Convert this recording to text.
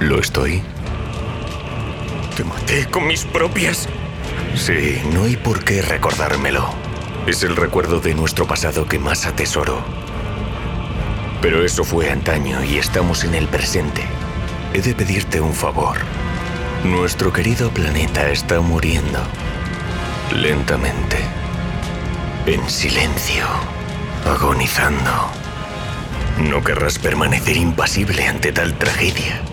¿Lo estoy? Te maté con mis propias... Sí, no hay por qué recordármelo. Es el recuerdo de nuestro pasado que más atesoro. Pero eso fue antaño y estamos en el presente. He de pedirte un favor. Nuestro querido planeta está muriendo. Lentamente. En silencio. Agonizando. No querrás permanecer impasible ante tal tragedia.